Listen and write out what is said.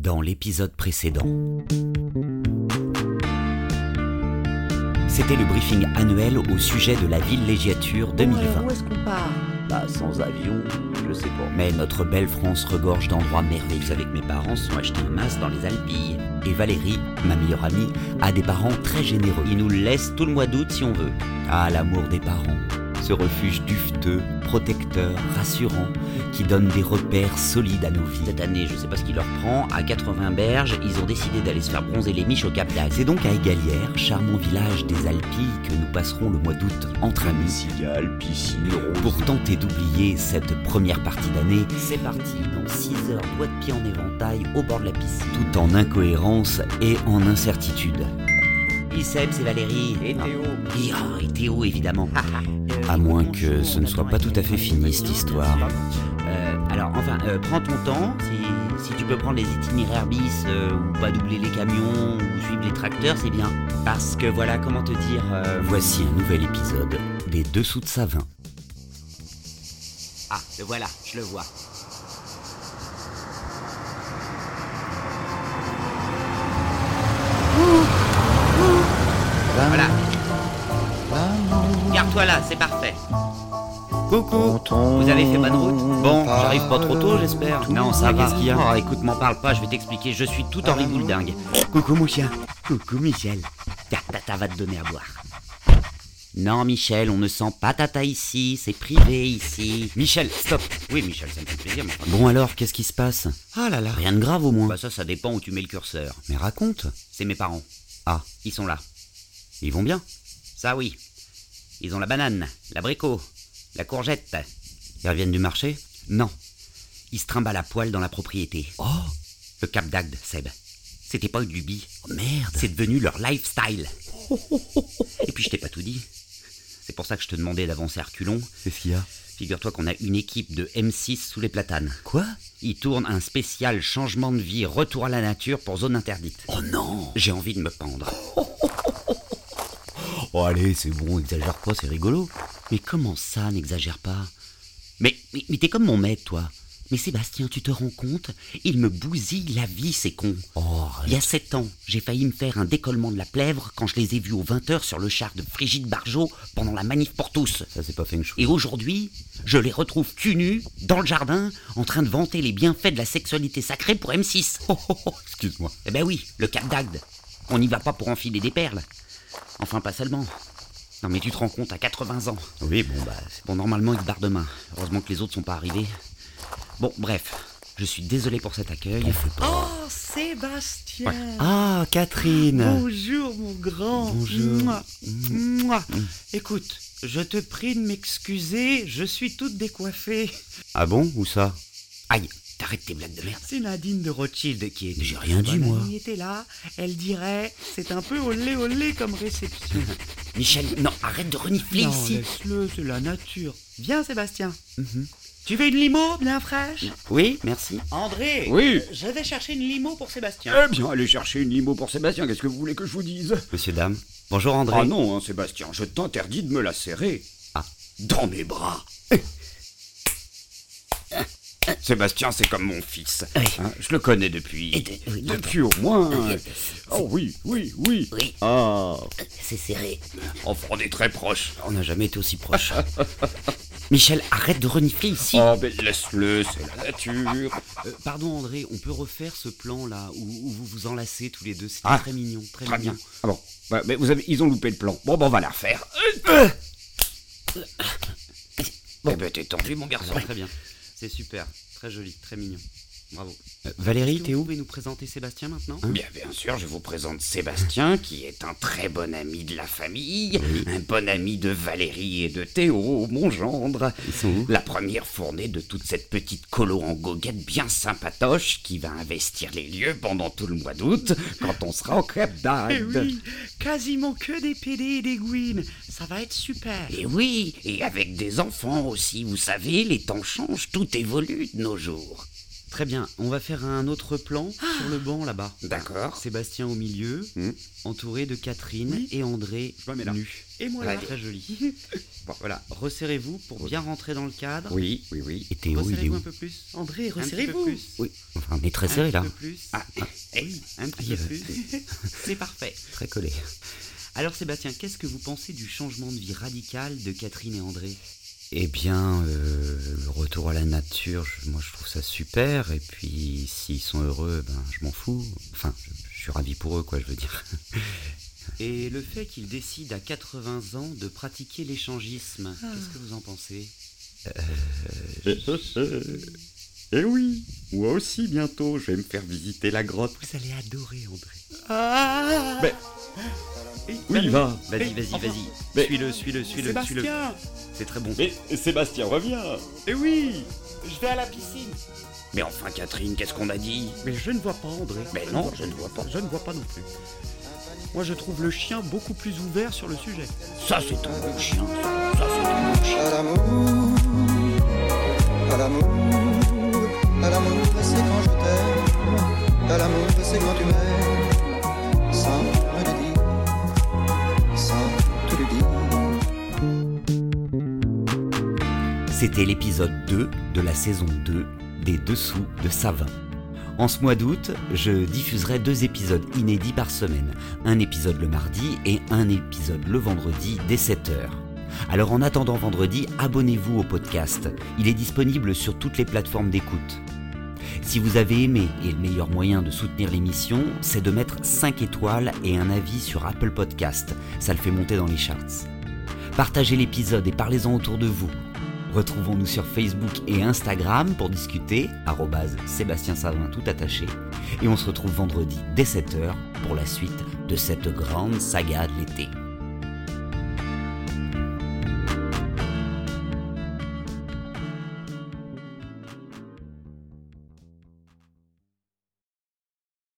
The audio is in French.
dans l'épisode précédent. C'était le briefing annuel au sujet de la villégiature 2020. Où est-ce qu'on part ? Bah, sans avion, je sais pas. Mais notre belle France regorge d'endroits merveilleux. Vous savez que mes parents se sont achetés un mas dans les Alpilles. Et Valérie, ma meilleure amie, a des parents très généreux. Ils nous laissent tout le mois d'août si on veut. Ah, l'amour des parents. Ce refuge dufteux, protecteur, rassurant, qui donne des repères solides à nos vies. Cette année, je sais pas ce qui leur prend, à 80 berges, ils ont décidé d'aller se faire bronzer les miches au Cap d'Agde. C'est donc à Égalière, charmant village des Alpilles, que nous passerons le mois d'août entre amis. Cigales, piscine, rose. Pour tenter d'oublier cette première partie d'année, c'est parti dans 6 heures, doigts de pied en éventail, au bord de la piscine. Tout en incohérence et en incertitude. Seb, c'est Valérie. Et Théo. Et Théo, évidemment. À moins que ce ne soit pas tout à fait fini, cette histoire. Prends ton temps. Si tu peux prendre les itinéraires bis, ou pas doubler les camions, ou suivre les tracteurs, c'est bien. Parce que voilà, comment te dire... Voici un nouvel épisode des Dessous de Savin. Ah, le voilà, je le vois. Voilà. Garde-toi là, c'est parfait. Coucou, vous avez fait bonne route? Bon, j'arrive pas trop tôt, j'espère. Non, ça va. Qu'est-ce qu'il y a? Oh, écoute, m'en parle pas, je vais t'expliquer. Je suis tout en ribouledingue. Coucou, mon chien. Coucou, Michel. Tata va te donner à boire. Non, Michel, on ne sent pas Tata ici, c'est privé ici. Michel, stop. Oui, Michel, ça me fait plaisir. Mais... Bon alors, qu'est-ce qui se passe? Ah là là. Rien de grave au moins. Bah ça dépend où tu mets le curseur. Mais raconte. C'est mes parents. Ah, ils sont là. Ils vont bien? Ça oui. Ils ont la banane, l'abricot, la courgette. Ils reviennent du marché? Non. Ils se trimballent à poil dans la propriété. Oh! Le Cap d'Agde, Seb. C'était pas une lubie. Oh, merde! C'est devenu leur lifestyle. Et puis je t'ai pas tout dit. C'est pour ça que je te demandais d'avancer à reculons. Qu'est-ce qu'il y a? Figure-toi qu'on a une équipe de M6 sous les platanes. Quoi? Ils tournent un spécial changement de vie, retour à la nature pour zone interdite. Oh non! J'ai envie de me pendre. Oh allez, c'est bon, exagère pas, c'est rigolo. Mais comment ça, n'exagère pas? Mais t'es comme mon maître, toi. Mais Sébastien, tu te rends compte? Il me bousille la vie, c'est con. Oh, il y a 7 ans, j'ai failli me faire un décollement de la plèvre quand je les ai vus aux 20h sur le char de Brigitte Bardot pendant la manif pour tous. Ça, c'est pas feng shui. Et aujourd'hui, je les retrouve cul nus, dans le jardin, en train de vanter les bienfaits de la sexualité sacrée pour M6. Excuse-moi. Eh ben oui, le Cap d'Agde. On n'y va pas pour enfiler des perles. Enfin, pas seulement. Non mais tu te rends compte, à 80 ans. Oui, bon, normalement, ils se barrent demain. Heureusement que les autres sont pas arrivés. Bon, bref, je suis désolé pour cet accueil. Oh, Sébastien. Ouais. Ah, Catherine. Bonjour, mon grand. Bonjour. Mouah. Écoute, je te prie de m'excuser, je suis toute décoiffée. Ah bon, où ça? Aïe, t'arrêtes tes blagues de merde. C'est Nadine de Rothschild qui est... J'ai rien dit, moi. Nadine était là, elle dirait, c'est un peu olé comme réception. Michel, non, arrête de renifler non, ici. Laisse-le, c'est la nature. Viens, Sébastien. Tu veux une limo bien fraîche? Oui, merci. André. Oui. Je vais chercher une limo pour Sébastien. Eh bien, allez chercher une limo pour Sébastien, qu'est-ce que vous voulez que je vous dise? Monsieur, dame. Bonjour, André. Ah non, hein, Sébastien, je t'interdis de me la serrer. Ah. Dans mes bras. Sébastien, c'est comme mon fils. Oui. Hein, je le connais depuis au moins... Oh oui. Oui. Ah, C'est serré. enfin, on est très proches. On n'a jamais été aussi proches. Michel, arrête de renifler ici. Oh, mais laisse-le, c'est la nature. Pardon, André, on peut refaire ce plan-là où vous vous enlacez tous les deux. C'était Ah, très mignon, très Très mignon. bien. Ah bon, ouais, mais ils ont loupé le plan. Bon, on va la refaire. Eh ben, t'es tendu, mon garçon. Très bien. C'est super. Très joli, très mignon. Bravo. Valérie, t'es où? Vous pouvez nous présenter Sébastien maintenant? Bien sûr, je vous présente Sébastien, qui est un très bon ami de la famille, un bon ami de Valérie et de Théo, mon gendre. Ils sont où? La première fournée de toute cette petite colo en goguette bien sympatoche qui va investir les lieux pendant tout le mois d'août, quand on sera au Cap d'Agde. Eh oui, quasiment que des PD et des gouines. Ça va être super. Et oui, et avec des enfants aussi, vous savez, les temps changent, tout évolue de nos jours. Très bien, on va faire un autre plan sur le banc là-bas. D'accord. Sébastien au milieu, entouré de Catherine et André nus. Et moi là. Très joli. Bon, voilà, resserrez-vous pour bien rentrer dans le cadre. Oui. Et Théo, il est où? un peu plus. André, Un petit peu resserrez-vous. plus. Oui, enfin, on est très serré là. Un peu plus. Oui, un petit peu plus. C'est parfait. Très collé. Alors Sébastien, qu'est-ce que vous pensez du changement de vie radical de Catherine et André? Eh bien, le retour à la nature, moi je trouve ça super. Et puis, s'ils sont heureux, je m'en fous. Enfin, je suis ravi pour eux, quoi, je veux dire. Et le fait qu'ils décident à 80 ans de pratiquer l'échangisme, qu'est-ce que vous en pensez? Eh oui, moi aussi bientôt, je vais me faire visiter la grotte. Vous allez adorer, André. Mais... Oui, va. Vas-y. Mais- Suis-le. Sébastien. C'est très bon. Mais Sébastien, reviens. Eh oui, je vais à la piscine. Mais enfin, Catherine, qu'est-ce qu'on a dit? Mais je ne vois pas André. Mais non, je ne vois pas. Je ne vois pas non plus. Moi, je trouve le chien beaucoup plus ouvert sur le sujet. Ça, c'est un bon chien. Ça, c'est un bon chien. À l'amour, à l'amour, à l'amour, c'est quand je t'aime. À l'amour, c'est quand tu m'aimes. Sans me le dire, sans te le dire. C'était l'épisode 2 de la saison 2 des Dessous de Savin. En ce mois d'août, je diffuserai 2 épisodes inédits par semaine. Un épisode le mardi et un épisode le vendredi dès 7h. Alors en attendant vendredi, abonnez-vous au podcast. Il est disponible sur toutes les plateformes d'écoute. Si vous avez aimé, et le meilleur moyen de soutenir l'émission, c'est de mettre 5 étoiles et un avis sur Apple Podcast. Ça le fait monter dans les charts. Partagez l'épisode et parlez-en autour de vous. Retrouvons-nous sur Facebook et Instagram pour discuter, @Sébastien Savin tout attaché. Et on se retrouve vendredi dès 7h pour la suite de cette grande saga de l'été.